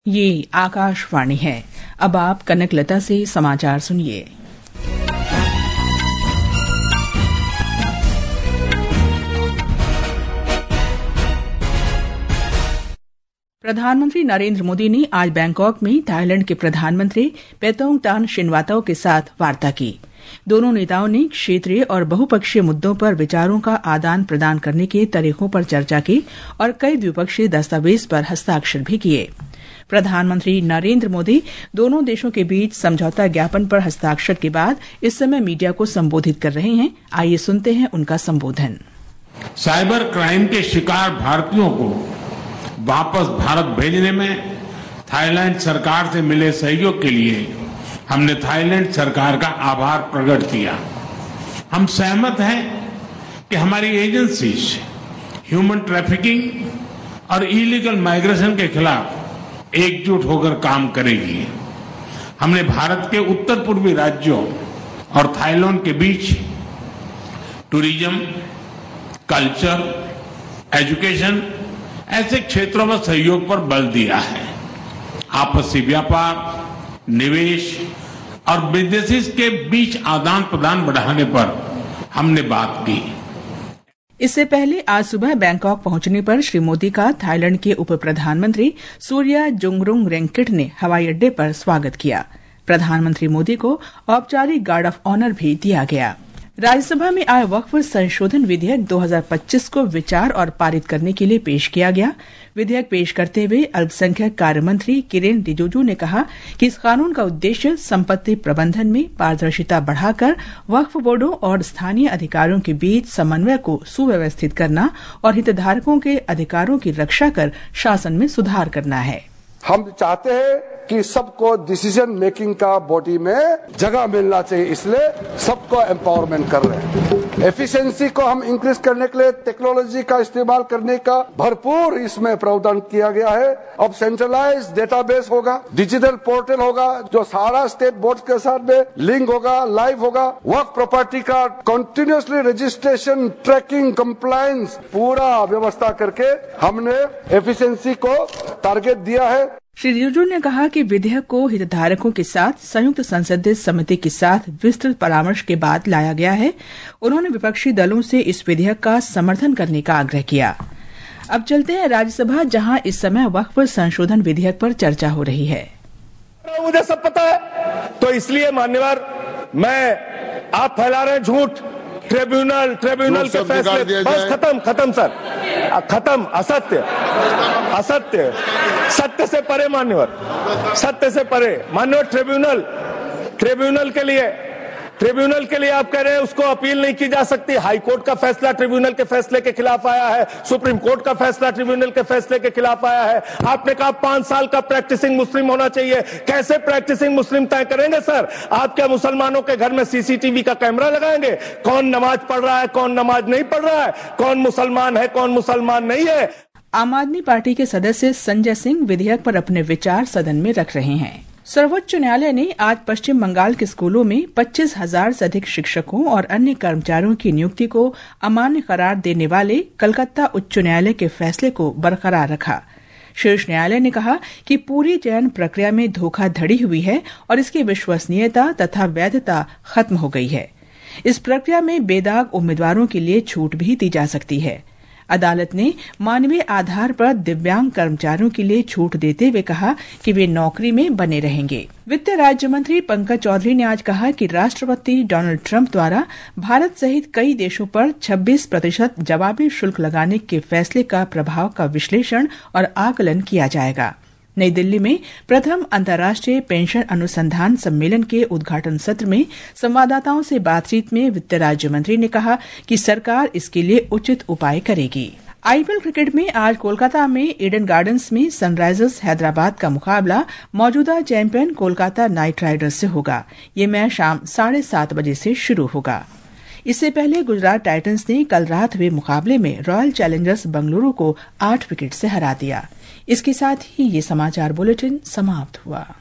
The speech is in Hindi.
ये आकाशवाणी है। अब आप कनकलता से समाचार सुनिए। प्रधानमंत्री नरेंद्र मोदी ने आज बैंकॉक में थाईलैंड के प्रधानमंत्री पेतोंगटान शिनवातो के साथ वार्ता की। दोनों नेताओं ने क्षेत्रीय और बहुपक्षीय मुद्दों पर विचारों का आदान प्रदान करने के तरीकों पर चर्चा की और कई द्विपक्षीय दस्तावेज पर हस्ताक्षर भी किए। प्रधानमंत्री नरेंद्र मोदी दोनों देशों के बीच समझौता ज्ञापन पर हस्ताक्षर के बाद इस समय मीडिया को संबोधित कर रहे हैं। आइए सुनते हैं उनका संबोधन। साइबर क्राइम के शिकार भारतीयों को वापस भारत भेजने में थाईलैंड सरकार से मिले सहयोग के लिए हमने थाईलैंड सरकार का आभार प्रकट किया। हम सहमत हैं कि हमारी एजेंसीज ह्यूमन ट्रैफिकिंग और इलीगल माइग्रेशन के खिलाफ एकजुट होकर काम करेगी। हमने भारत के उत्तर पूर्वी राज्यों और थाईलैंड के बीच टूरिज्म, कल्चर, एजुकेशन ऐसे क्षेत्रों में सहयोग पर बल दिया है। आपसी व्यापार, निवेश और बिजनेसेस के बीच आदान प्रदान बढ़ाने पर हमने बात की। इससे पहले आज सुबह बैंकॉक पहुंचने पर श्री मोदी का थाईलैंड के उप प्रधानमंत्री सूर्या जुंगरुंग रेंकिट ने हवाई अड्डे पर स्वागत किया। प्रधानमंत्री मोदी को औपचारिक गार्ड ऑफ ऑनर भी दिया गया। राज्यसभा में आए वक्फ संशोधन विधेयक 2025 को विचार और पारित करने के लिए पेश किया गया। विधेयक पेश करते हुए अल्पसंख्यक कार्य मंत्री किरेन रिजिजू ने कहा कि इस कानून का उद्देश्य संपत्ति प्रबंधन में पारदर्शिता बढ़ाकर वक्फ बोर्डों और स्थानीय अधिकारियों के बीच समन्वय को सुव्यवस्थित करना और हितधारकों के अधिकारों की रक्षा कर शासन में सुधार करना है। हम चाहते हैं कि सबको डिसीजन मेकिंग का बॉडी में जगह मिलना चाहिए, इसलिए सबको एम्पावरमेंट कर रहे हैं। एफिशिएंसी को हम इंक्रीज करने के लिए टेक्नोलॉजी का इस्तेमाल करने का भरपूर इसमें प्रावधान किया गया है। अब सेंट्रलाइज डेटाबेस होगा, डिजिटल पोर्टल होगा जो सारा स्टेट बोर्ड के साथ में लिंक होगा, लाइव होगा। वक्फ प्रॉपर्टी का कंटिन्यूसली रजिस्ट्रेशन, ट्रैकिंग, कंप्लायंस पूरा व्यवस्था करके हमने एफिशिएंसी को टारगेट दिया है। श्री रिजिजू ने कहा कि विधेयक को हितधारकों के साथ संयुक्त संसदीय समिति के साथ विस्तृत परामर्श के बाद लाया गया है। उन्होंने विपक्षी दलों से इस विधेयक का समर्थन करने का आग्रह किया। अब चलते हैं राज्यसभा, जहां इस समय वक्फ संशोधन विधेयक पर चर्चा हो रही है। मुझे सब पता है, तो इसलिए मान्यवर आप फैला रहे झूठ। ट्रिब्यूनल के फैसले बस खत्म सर, खत्म। असत्य सत्य से परे मान्यवर, सत्य से परे मान्यवर। ट्रिब्यूनल के लिए आप कह रहे हैं उसको अपील नहीं की जा सकती। हाई कोर्ट का फैसला ट्रिब्यूनल के फैसले के खिलाफ आया है, सुप्रीम कोर्ट का फैसला ट्रिब्यूनल के फैसले के खिलाफ आया है। आपने कहा 5 साल का प्रैक्टिसिंग मुस्लिम होना चाहिए। कैसे प्रैक्टिसिंग मुस्लिम तय करेंगे सर? आप क्या मुसलमानों के घर में सीसीटीवी का कैमरा लगाएंगे? कौन नमाज पढ़ रहा है, कौन नमाज नहीं पढ़ रहा है, कौन मुसलमान है, कौन मुसलमान नहीं है? आम आदमी पार्टी के सदस्य संजय सिंह विधेयक पर अपने विचार सदन में रख रहे हैं। सर्वोच्च न्यायालय ने आज पश्चिम बंगाल के स्कूलों में 25,000 से अधिक शिक्षकों और अन्य कर्मचारियों की नियुक्ति को अमान्य करार देने वाले कलकत्ता उच्च न्यायालय के फैसले को बरकरार रखा। शीर्ष न्यायालय ने कहा कि पूरी चयन प्रक्रिया में धोखाधड़ी हुई है और इसकी विश्वसनीयता तथा वैधता खत्म हो गई है। इस प्रक्रिया में बेदाग उम्मीदवारों के लिए छूट भी दी जा सकती है। अदालत ने मानवीय आधार पर दिव्यांग कर्मचारियों के लिए छूट देते हुए कहा कि वे नौकरी में बने रहेंगे। वित्त राज्य मंत्री पंकज चौधरी ने आज कहा कि राष्ट्रपति डोनाल्ड ट्रंप द्वारा भारत सहित कई देशों पर 26% जवाबी शुल्क लगाने के फैसले का प्रभाव का विश्लेषण और आकलन किया जाएगा। नई दिल्ली में प्रथम अंतर्राष्ट्रीय पेंशन अनुसंधान सम्मेलन के उद्घाटन सत्र में संवाददाताओं से बातचीत में वित्त राज्य मंत्री ने कहा कि सरकार इसके लिए उचित उपाय करेगी। आईपीएल क्रिकेट में आज कोलकाता में ईडन गार्डन्स में सनराइजर्स हैदराबाद का मुकाबला मौजूदा चैंपियन कोलकाता नाइट राइडर्स से होगा। ये मैच शाम 7:30 बजे से शुरू होगा। इससे पहले गुजरात टाइटंस ने कल रात हुए मुकाबले में रॉयल चैलेंजर्स बेंगलुरु को 8 विकेट से हरा दिया। इसके साथ ही ये समाचार बुलेटिन समाप्त हुआ।